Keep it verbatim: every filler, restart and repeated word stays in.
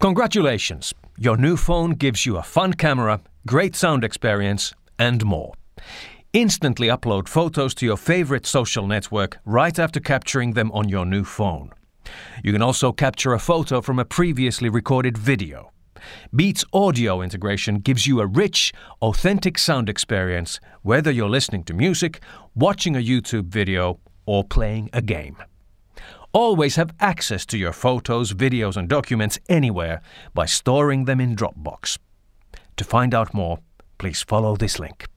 Congratulations! Your new phone gives you a fun camera, great sound experience, and more. Instantly upload photos to your favorite social network right after capturing them on your new phone. You can also capture a photo from a previously recorded video. Beats audio integration gives you a rich, authentic sound experience whether you're listening to music, watching a YouTube video, or playing a game. Always have access to your photos, videos, and documents anywhere by storing them in Dropbox. To find out more, please follow this link.